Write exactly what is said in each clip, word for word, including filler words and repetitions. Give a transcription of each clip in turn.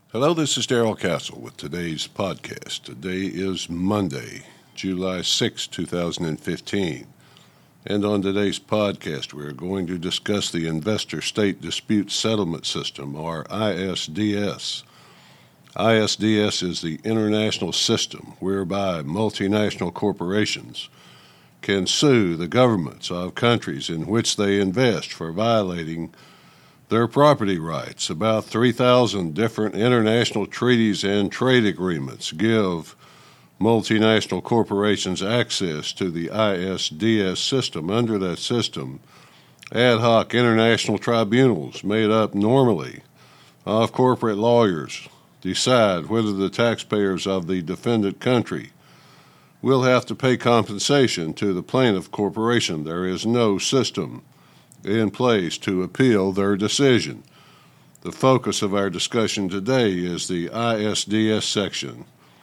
Hello, this is Darrell Castle with today's podcast. Today is Monday, July sixth, two thousand fifteen. And on today's podcast, we're going to discuss the Investor State Dispute Settlement System, or I S D S. I S D S is the international system whereby multinational corporations can sue the governments of countries in which they invest for violating their property rights. About three thousand different international treaties and trade agreements give multinational corporations access to the I S D S system. Under that system, ad hoc international tribunals made up normally of corporate lawyers decide whether the taxpayers of the defendant country will have to pay compensation to the plaintiff corporation. There is no system in place to appeal their decision. The focus of our discussion today is the I S D S section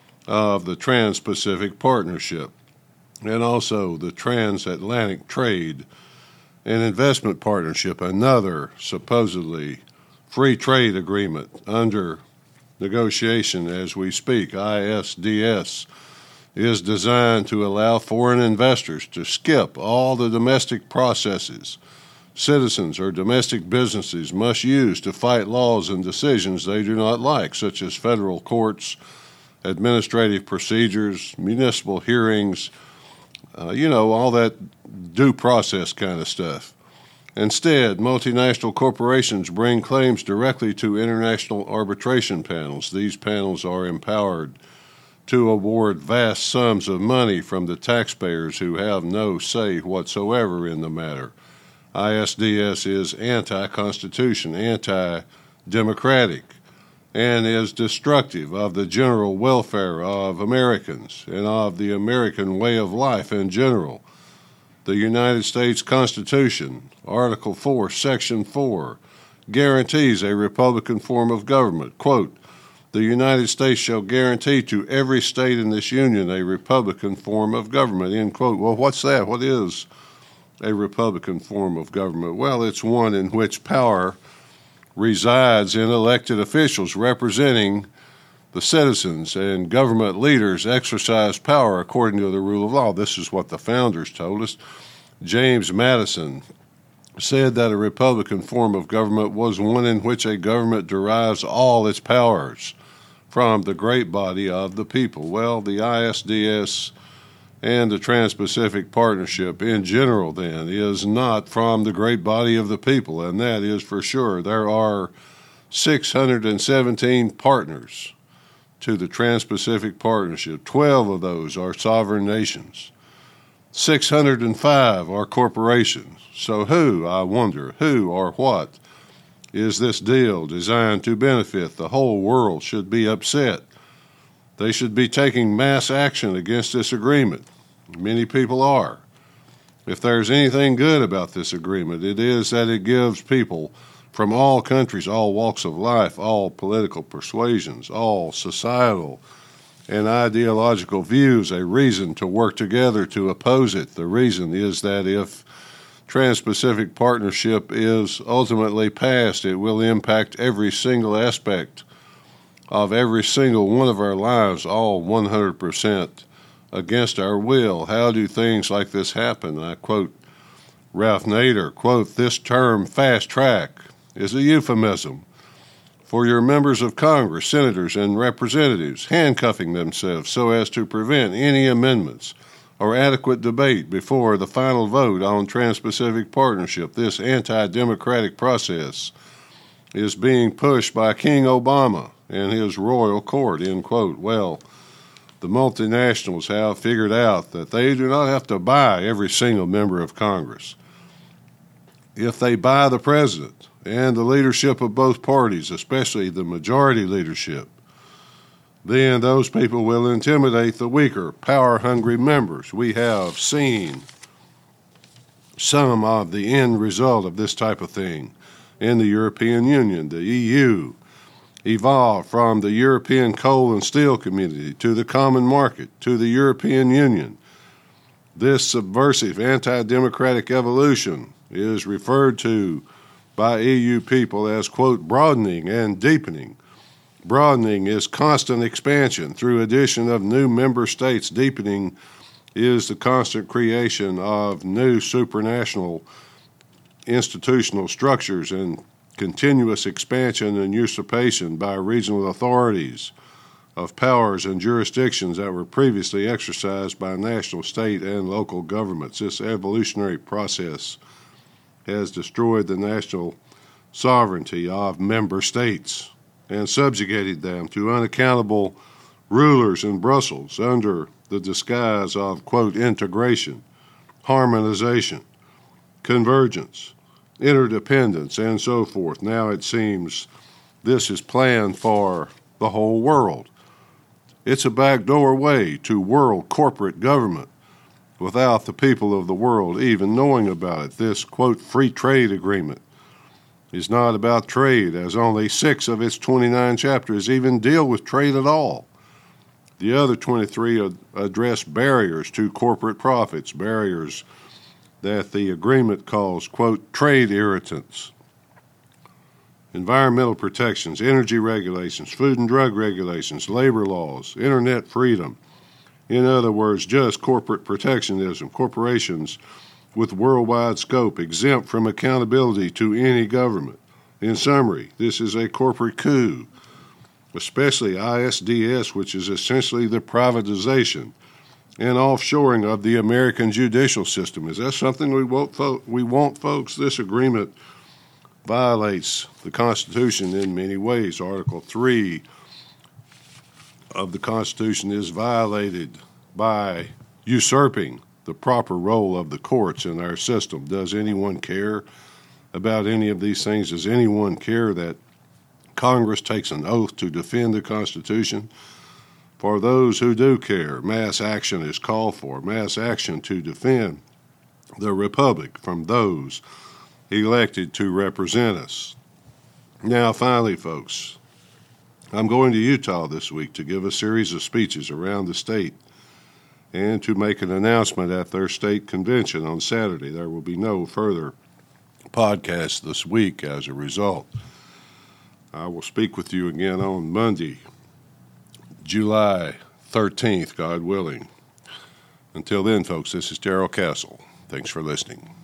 of the Trans-Pacific Partnership and also the Transatlantic Trade and Investment Partnership, another supposedly free trade agreement under negotiation as we speak. I S D S is designed to allow foreign investors to skip all the domestic processes citizens or domestic businesses must use to fight laws and decisions they do not like, such as federal courts, administrative procedures, municipal hearings, uh, you know, all that due process kind of stuff. Instead, multinational corporations bring claims directly to international arbitration panels. These panels are empowered to award vast sums of money from the taxpayers who have no say whatsoever in the matter. I S D S is anti-constitution, anti-democratic, and is destructive of the general welfare of Americans and of the American way of life in general. The United States Constitution, Article four, Section four, guarantees a Republican form of government. Quote, "The United States shall guarantee to every state in this union a Republican form of government," end quote. Well, what's that? What is a Republican form of government? Well, it's one in which power resides in elected officials representing the citizens, and government leaders exercise power according to the rule of law. This is what the founders told us. James Madison said that a Republican form of government was one in which a government derives all its powers from the great body of the people. Well, the I S D S and the Trans-Pacific Partnership in general, then, is not from the great body of the people, and that is for sure. There are six hundred seventeen partners to the Trans-Pacific Partnership. twelve of those are sovereign nations. six hundred five are corporations. So who, I wonder, who or what is this deal designed to benefit? The whole world should be upset. They should be taking mass action against this agreement. Many people are. If there's anything good about this agreement, it is that it gives people from all countries, all walks of life, all political persuasions, all societal and ideological views a reason to work together to oppose it. The reason is that if Trans-Pacific Partnership is ultimately passed, it will impact every single aspect of every single one of our lives, all one hundred percent against our will. How do things like this happen? I quote Ralph Nader, quote, "This term fast track is a euphemism for your members of Congress, senators, and representatives handcuffing themselves so as to prevent any amendments or adequate debate before the final vote on Trans-Pacific Partnership. This anti-democratic process is being pushed by King Obama and his royal court," end quote. Well, the multinationals have figured out that they do not have to buy every single member of Congress. If they buy the president and the leadership of both parties, especially the majority leadership, then those people will intimidate the weaker, power-hungry members. We have seen some of the end result of this type of thing in the European Union. The E U evolved from the European coal and steel community to the common market to the European Union. This subversive anti-democratic evolution is referred to by E U people as, quote, broadening and deepening. Broadening is constant expansion through addition of new member states. Deepening is the constant creation of new supranational institutional structures and continuous expansion and usurpation by regional authorities of powers and jurisdictions that were previously exercised by national, state, and local governments. This evolutionary process has destroyed the national sovereignty of member states and subjugated them to unaccountable rulers in Brussels under the disguise of, quote, integration, harmonization, convergence, interdependence, and so forth. Now it seems this is planned for the whole world. It's a backdoor way to world corporate government without the people of the world even knowing about it. This, quote, free trade agreement is not about trade, as only six of its twenty-nine chapters even deal with trade at all. The other twenty-three ad- address barriers to corporate profits, barriers that the agreement calls, quote, trade irritants. Environmental protections, energy regulations, food and drug regulations, labor laws, internet freedom. In other words, just corporate protectionism. Corporations with worldwide scope, exempt from accountability to any government. In summary, this is a corporate coup, especially I S D S, which is essentially the privatization and offshoring of the American judicial system. Is that something we want, fo- we want, folks? This agreement violates the Constitution in many ways. Article three of the Constitution is violated by usurping the proper role of the courts in our system. Does anyone care about any of these things? Does anyone care that Congress takes an oath to defend the Constitution? For those who do care, mass action is called for, mass action to defend the Republic from those elected to represent us. Now, finally, folks, I'm going to Utah this week to give a series of speeches around the state and to make an announcement at their state convention on Saturday. There will be no further podcast this week as a result. I will speak with you again on Monday, July thirteenth, God willing. Until then, folks, this is Darrell Castle. Thanks for listening.